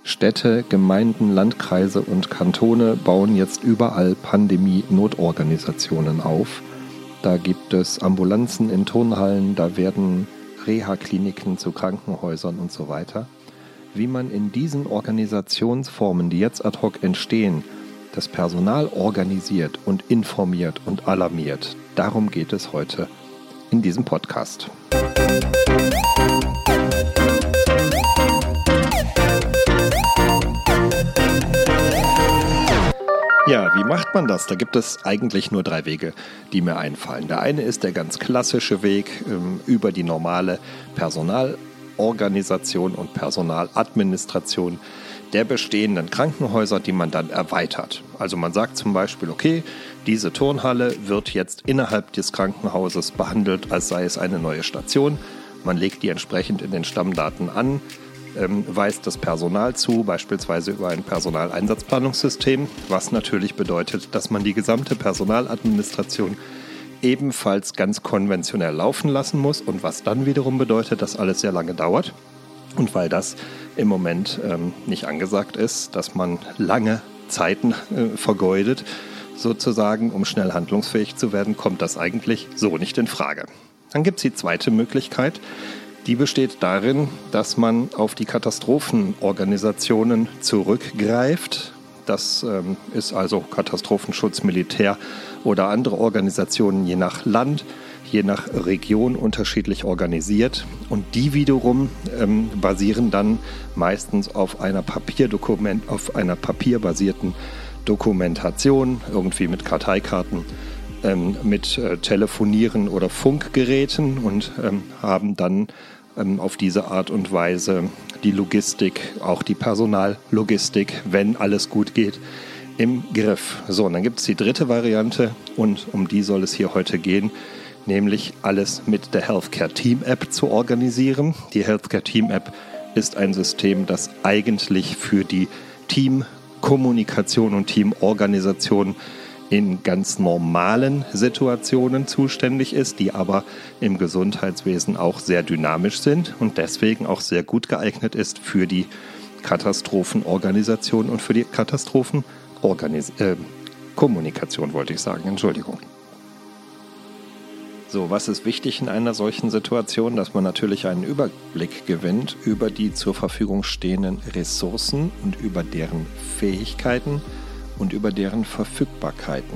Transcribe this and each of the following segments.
Städte, Gemeinden, Landkreise und Kantone bauen jetzt überall Pandemie-Notorganisationen auf. Da gibt es Ambulanzen in Turnhallen, da werden Reha-Kliniken zu Krankenhäusern und so weiter. Wie man in diesen Organisationsformen, die jetzt ad hoc entstehen, das Personal organisiert und informiert und alarmiert, darum geht es heute in diesem Podcast. Ja, wie macht man das? Da gibt es eigentlich nur 3 Wege, die mir einfallen. Der eine ist der ganz klassische Weg über die normale Personalorganisation und Personaladministration der bestehenden Krankenhäuser, die man dann erweitert. Also man sagt zum Beispiel, okay, diese Turnhalle wird jetzt innerhalb des Krankenhauses behandelt, als sei es eine neue Station. Man legt die entsprechend in den Stammdaten an, weist das Personal zu, beispielsweise über ein Personaleinsatzplanungssystem, was natürlich bedeutet, dass man die gesamte Personaladministration ebenfalls ganz konventionell laufen lassen muss und was dann wiederum bedeutet, dass alles sehr lange dauert. Und weil das im Moment nicht angesagt ist, dass man lange Zeiten vergeudet, sozusagen, um schnell handlungsfähig zu werden, kommt das eigentlich so nicht in Frage. Dann gibt es die zweite Möglichkeit, die besteht darin, dass man auf die Katastrophenorganisationen zurückgreift. Das ist also Katastrophenschutz, Militär oder andere Organisationen je nach Land, je nach Region unterschiedlich organisiert. Und die wiederum basieren dann meistens auf einer papierbasierten Dokumentation, irgendwie mit Karteikarten, mit Telefonieren oder Funkgeräten und haben dann auf diese Art und Weise die Logistik, auch die Personallogistik, wenn alles gut geht, im Griff. So, und dann gibt es die dritte Variante und um die soll es hier heute gehen, nämlich alles mit der Healthcare Team App zu organisieren. Die Healthcare Team App ist ein System, das eigentlich für die Teamkommunikation und Teamorganisation in ganz normalen Situationen zuständig ist, die aber im Gesundheitswesen auch sehr dynamisch sind und deswegen auch sehr gut geeignet ist für die Katastrophenorganisation und für die Kommunikation, wollte ich sagen, Entschuldigung. So, was ist wichtig in einer solchen Situation? Dass man natürlich einen Überblick gewinnt über die zur Verfügung stehenden Ressourcen und über deren Fähigkeiten und über deren Verfügbarkeiten.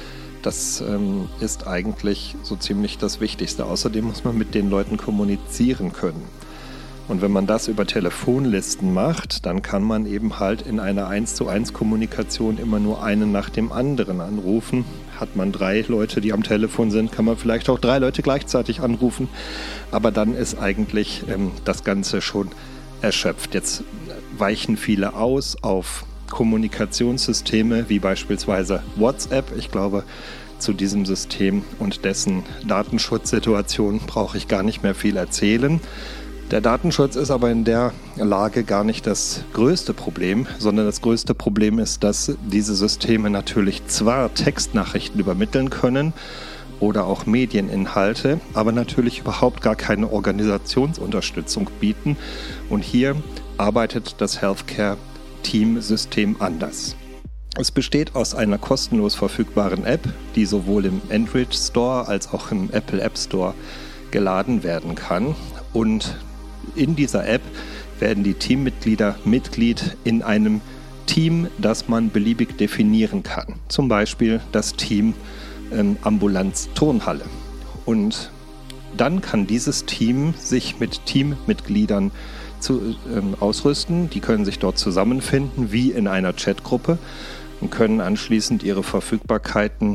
Das ist eigentlich so ziemlich das Wichtigste. Außerdem muss man mit den Leuten kommunizieren können. Und wenn man das über Telefonlisten macht, dann kann man eben halt in einer 1:1 Kommunikation immer nur einen nach dem anderen anrufen. Hat man 3 Leute, die am Telefon sind, kann man vielleicht auch 3 Leute gleichzeitig anrufen. Aber dann ist eigentlich das Ganze schon erschöpft. Jetzt weichen viele aus auf Kommunikationssysteme wie beispielsweise WhatsApp. Ich glaube, zu diesem System und dessen Datenschutzsituation brauche ich gar nicht mehr viel erzählen. Der Datenschutz ist aber in der Lage gar nicht das größte Problem, sondern das größte Problem ist, dass diese Systeme natürlich zwar Textnachrichten übermitteln können oder auch Medieninhalte, aber natürlich überhaupt gar keine Organisationsunterstützung bieten. Und hier arbeitet das Healthcare-Team-System anders. Es besteht aus einer kostenlos verfügbaren App, die sowohl im Android Store als auch im Apple App Store geladen werden kann. Und in dieser App werden die Teammitglieder Mitglied in einem Team, das man beliebig definieren kann. Zum Beispiel das Team Ambulanz-Turnhalle. Und dann kann dieses Team sich mit Teammitgliedern ausrüsten. Die können sich dort zusammenfinden, wie in einer Chatgruppe, und können anschließend ihre Verfügbarkeiten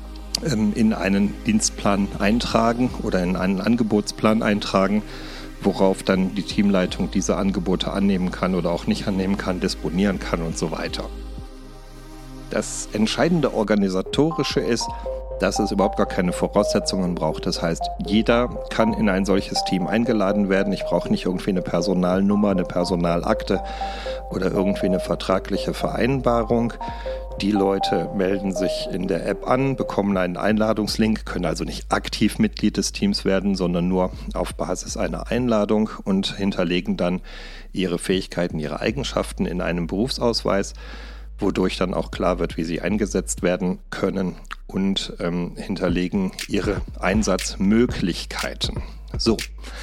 in einen Dienstplan eintragen oder in einen Angebotsplan eintragen, worauf dann die Teamleitung diese Angebote annehmen kann oder auch nicht annehmen kann, disponieren kann und so weiter. Das entscheidende Organisatorische ist, dass es überhaupt gar keine Voraussetzungen braucht. Das heißt, jeder kann in ein solches Team eingeladen werden. Ich brauche nicht irgendwie eine Personalnummer, eine Personalakte oder irgendwie eine vertragliche Vereinbarung. Die Leute melden sich in der App an, bekommen einen Einladungslink, können also nicht aktiv Mitglied des Teams werden, sondern nur auf Basis einer Einladung und hinterlegen dann ihre Fähigkeiten, ihre Eigenschaften in einem Berufsausweis, wodurch dann auch klar wird, wie sie eingesetzt werden können und hinterlegen ihre Einsatzmöglichkeiten. So,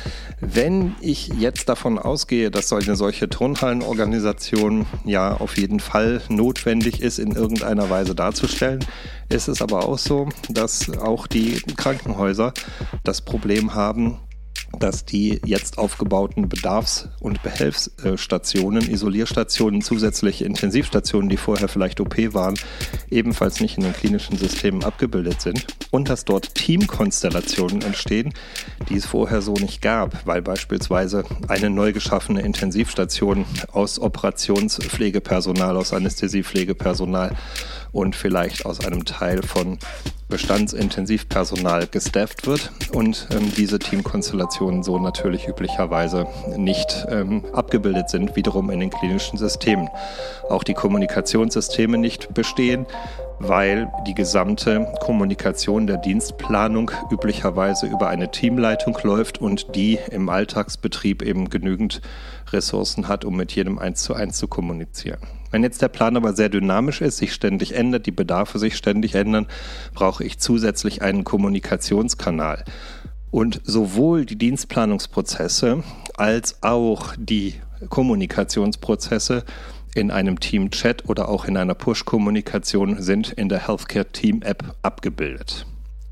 wenn ich jetzt davon ausgehe, dass eine solche Turnhallenorganisation ja auf jeden Fall notwendig ist, in irgendeiner Weise darzustellen, ist es aber auch so, dass auch die Krankenhäuser das Problem haben, dass die jetzt aufgebauten Bedarfs- und Behelfsstationen, Isolierstationen, zusätzliche Intensivstationen, die vorher vielleicht OP waren, ebenfalls nicht in den klinischen Systemen abgebildet sind und dass dort Teamkonstellationen entstehen, die es vorher so nicht gab, weil beispielsweise eine neu geschaffene Intensivstation aus Operationspflegepersonal, aus Anästhesiepflegepersonal und vielleicht aus einem Teil von Bestandsintensivpersonal gestafft wird und diese Teamkonstellationen so natürlich üblicherweise nicht abgebildet sind, wiederum in den klinischen Systemen. Auch die Kommunikationssysteme nicht bestehen, weil die gesamte Kommunikation der Dienstplanung üblicherweise über eine Teamleitung läuft und die im Alltagsbetrieb eben genügend Ressourcen hat, um mit jedem 1:1 zu kommunizieren. Wenn jetzt der Plan aber sehr dynamisch ist, sich ständig ändert, die Bedarfe sich ständig ändern, brauche ich zusätzlich einen Kommunikationskanal. Und sowohl die Dienstplanungsprozesse als auch die Kommunikationsprozesse in einem Team-Chat oder auch in einer Push-Kommunikation sind in der Healthcare-Team-App abgebildet.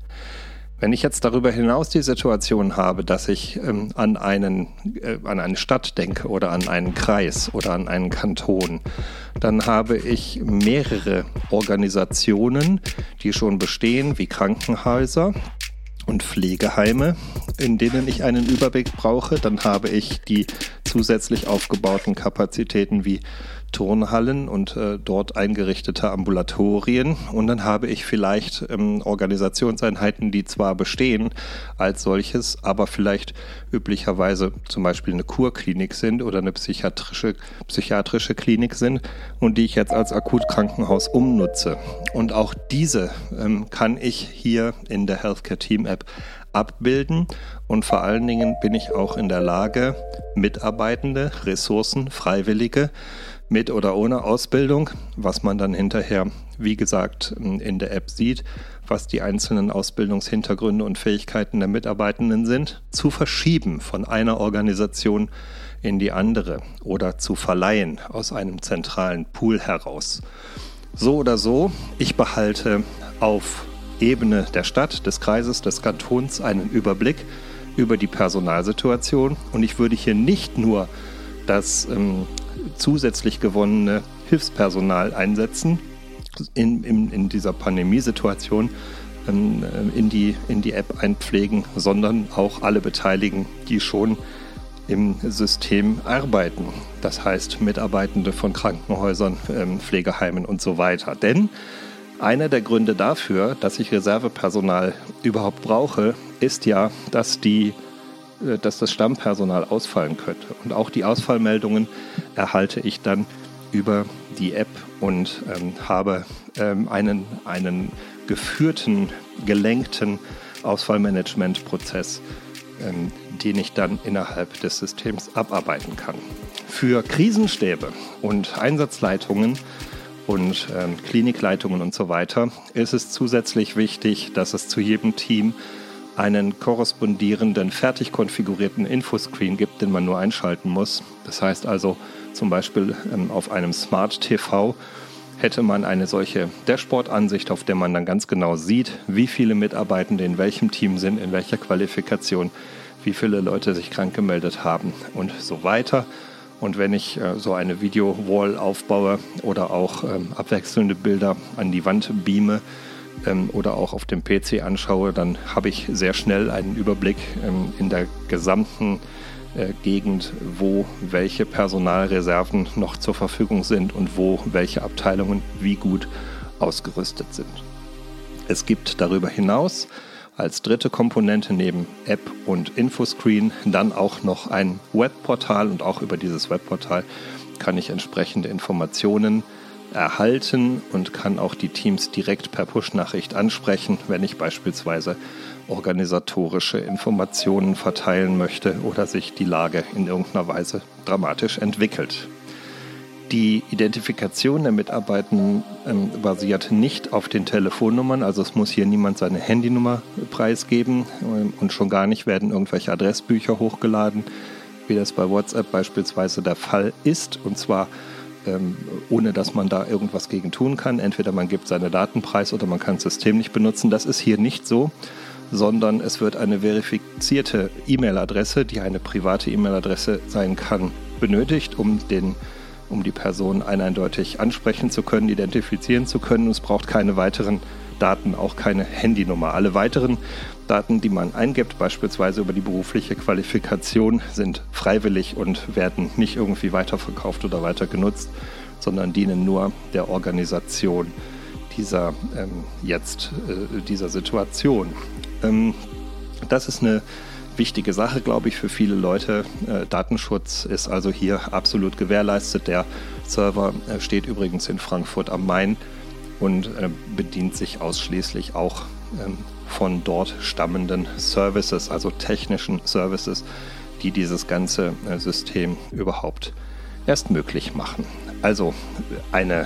Wenn ich jetzt darüber hinaus die Situation habe, dass ich an eine Stadt denke oder an einen Kreis oder an einen Kanton, dann habe ich mehrere Organisationen, die schon bestehen, wie Krankenhäuser und Pflegeheime, in denen ich einen Überblick brauche. Dann habe ich die zusätzlich aufgebauten Kapazitäten wie Turnhallen und dort eingerichtete Ambulatorien. Und dann habe ich vielleicht Organisationseinheiten, die zwar bestehen als solches, aber vielleicht üblicherweise zum Beispiel eine Kurklinik sind oder eine psychiatrische Klinik sind und die ich jetzt als Akutkrankenhaus umnutze. Und auch diese kann ich hier in der Healthcare Team App abbilden und vor allen Dingen bin ich auch in der Lage, Mitarbeitende, Ressourcen, Freiwillige mit oder ohne Ausbildung, was man dann hinterher, wie gesagt, in der App sieht, was die einzelnen Ausbildungshintergründe und Fähigkeiten der Mitarbeitenden sind, zu verschieben von einer Organisation in die andere oder zu verleihen aus einem zentralen Pool heraus. So oder so, ich behalte auf Ebene der Stadt, des Kreises, des Kantons einen Überblick über die Personalsituation und ich würde hier nicht nur das zusätzlich gewonnene Hilfspersonal einsetzen, in dieser Pandemiesituation in die App einpflegen, sondern auch alle Beteiligten, die schon im System arbeiten. Das heißt Mitarbeitende von Krankenhäusern, Pflegeheimen und so weiter. Denn einer der Gründe dafür, dass ich Reservepersonal überhaupt brauche, ist ja, dass das Stammpersonal ausfallen könnte. Und auch die Ausfallmeldungen erhalte ich dann über die App und habe einen geführten, gelenkten Ausfallmanagementprozess, den ich dann innerhalb des Systems abarbeiten kann. Für Krisenstäbe und Einsatzleitungen und Klinikleitungen und so weiter ist es zusätzlich wichtig, dass es zu jedem Team einen korrespondierenden, fertig konfigurierten Infoscreen gibt, den man nur einschalten muss. Das heißt also zum Beispiel auf einem Smart TV hätte man eine solche Dashboard-Ansicht, auf der man dann ganz genau sieht, wie viele Mitarbeitende in welchem Team sind, in welcher Qualifikation, wie viele Leute sich krank gemeldet haben und so weiter. Und wenn ich so eine Video-Wall aufbaue oder auch abwechselnde Bilder an die Wand beame oder auch auf dem PC anschaue, dann habe ich sehr schnell einen Überblick in der gesamten Gegend, wo welche Personalreserven noch zur Verfügung sind und wo welche Abteilungen wie gut ausgerüstet sind. Es gibt darüber hinaus als dritte Komponente neben App und Infoscreen dann auch noch ein Webportal, und auch über dieses Webportal kann ich entsprechende Informationen erhalten und kann auch die Teams direkt per Push-Nachricht ansprechen, wenn ich beispielsweise organisatorische Informationen verteilen möchte oder sich die Lage in irgendeiner Weise dramatisch entwickelt. Die Identifikation der Mitarbeitenden basiert nicht auf den Telefonnummern, also es muss hier niemand seine Handynummer preisgeben und schon gar nicht werden irgendwelche Adressbücher hochgeladen, wie das bei WhatsApp beispielsweise der Fall ist, und zwar ohne dass man da irgendwas gegen tun kann. Entweder man gibt seine Daten preis oder man kann das System nicht benutzen. Das ist hier nicht so, sondern es wird eine verifizierte E-Mail-Adresse, die eine private E-Mail-Adresse sein kann, benötigt, um die Person eindeutig ansprechen zu können, identifizieren zu können. Es braucht keine weiteren Daten, auch keine Handynummer. Alle weiteren Daten, die man eingibt, beispielsweise über die berufliche Qualifikation, sind freiwillig und werden nicht irgendwie weiterverkauft oder weiter genutzt, sondern dienen nur der Organisation dieser Situation. Das ist eine wichtige Sache, glaube ich, für viele Leute. Datenschutz ist also hier absolut gewährleistet. Der Server steht übrigens in Frankfurt am Main und bedient sich ausschließlich auch von dort stammenden Services, also technischen Services, die dieses ganze System überhaupt erst möglich machen. Also eine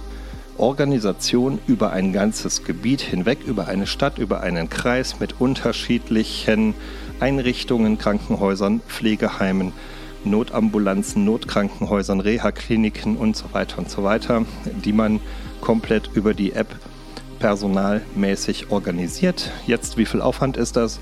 Organisation über ein ganzes Gebiet hinweg, über eine Stadt, über einen Kreis mit unterschiedlichen Einrichtungen, Krankenhäusern, Pflegeheimen, Notambulanzen, Notkrankenhäusern, Reha-Kliniken und so weiter, die man komplett über die App personalmäßig organisiert. Jetzt, wie viel Aufwand ist das?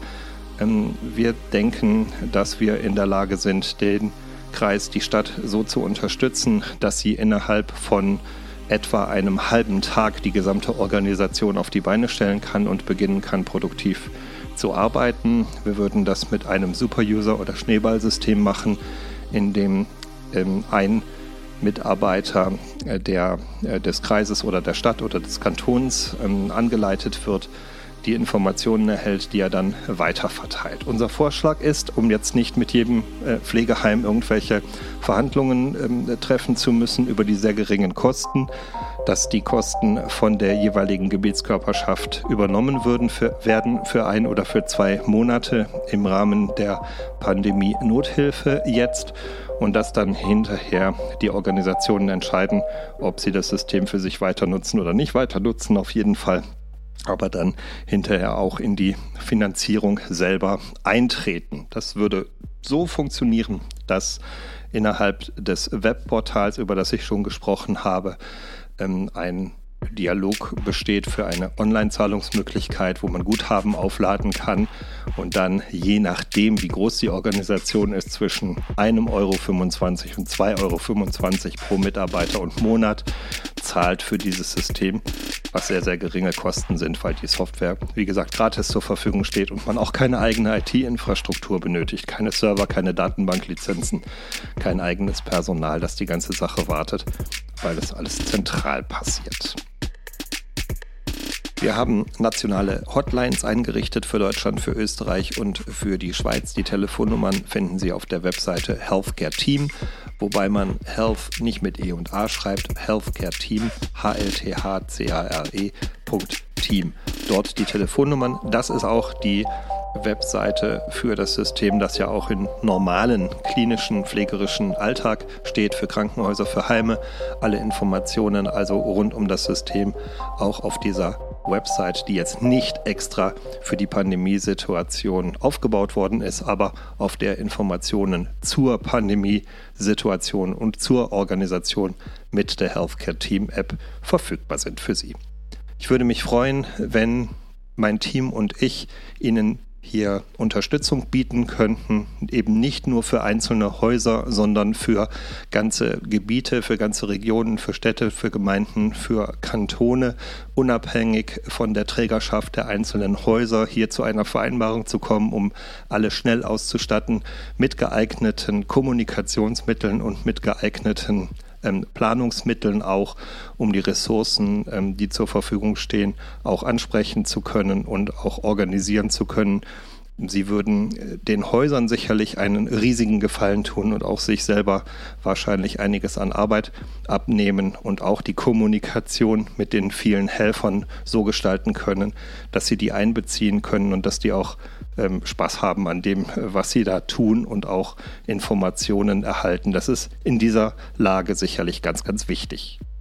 Wir denken, dass wir in der Lage sind, den Kreis, die Stadt so zu unterstützen, dass sie innerhalb von etwa einem halben Tag die gesamte Organisation auf die Beine stellen kann und beginnen kann, produktiv zu arbeiten. Wir würden das mit einem Super-User- oder Schneeballsystem machen, in dem ein Mitarbeiter des Kreises oder der Stadt oder des Kantons angeleitet wird, die Informationen erhält, die er dann weiterverteilt. Unser Vorschlag ist, um jetzt nicht mit jedem Pflegeheim irgendwelche Verhandlungen treffen zu müssen über die sehr geringen Kosten, dass die Kosten von der jeweiligen Gebietskörperschaft übernommen werden für 1 oder für 2 Monate im Rahmen der Pandemie-Nothilfe jetzt, und dass dann hinterher die Organisationen entscheiden, ob sie das System für sich weiter nutzen oder nicht weiter nutzen, auf jeden Fall, aber dann hinterher auch in die Finanzierung selber eintreten. Das würde so funktionieren, dass innerhalb des Webportals, über das ich schon gesprochen habe, ein Dialog besteht für eine Online-Zahlungsmöglichkeit, wo man Guthaben aufladen kann und dann, je nachdem, wie groß die Organisation ist, zwischen 1,25 € und 2,25 € pro Mitarbeiter und Monat zahlt für dieses System, was sehr, sehr geringe Kosten sind, weil die Software, wie gesagt, gratis zur Verfügung steht und man auch keine eigene IT-Infrastruktur benötigt, keine Server, keine Datenbanklizenzen, kein eigenes Personal, das die ganze Sache wartet, weil das alles zentral passiert. Wir haben nationale Hotlines eingerichtet für Deutschland, für Österreich und für die Schweiz. Die Telefonnummern finden Sie auf der Webseite Healthcare Team, wobei man Health nicht mit E und A schreibt, Healthcare Team, HLTHCARE.team. Dort die Telefonnummern. Das ist auch die Webseite für das System, das ja auch in normalen klinischen, pflegerischen Alltag steht, für Krankenhäuser, für Heime. Alle Informationen also rund um das System auch auf dieser Website, die jetzt nicht extra für die Pandemiesituation aufgebaut worden ist, aber auf der Informationen zur Pandemiesituation und zur Organisation mit der Healthcare Team App verfügbar sind für Sie. Ich würde mich freuen, wenn mein Team und ich Ihnen hier Unterstützung bieten könnten, eben nicht nur für einzelne Häuser, sondern für ganze Gebiete, für ganze Regionen, für Städte, für Gemeinden, für Kantone, unabhängig von der Trägerschaft der einzelnen Häuser, hier zu einer Vereinbarung zu kommen, um alle schnell auszustatten mit geeigneten Kommunikationsmitteln und mit geeigneten Planungsmitteln auch, um die Ressourcen, die zur Verfügung stehen, auch ansprechen zu können und auch organisieren zu können. Sie würden den Häusern sicherlich einen riesigen Gefallen tun und auch sich selber wahrscheinlich einiges an Arbeit abnehmen und auch die Kommunikation mit den vielen Helfern so gestalten können, dass sie die einbeziehen können und dass die auch Spaß haben an dem, was sie da tun und auch Informationen erhalten. Das ist in dieser Lage sicherlich ganz, ganz wichtig.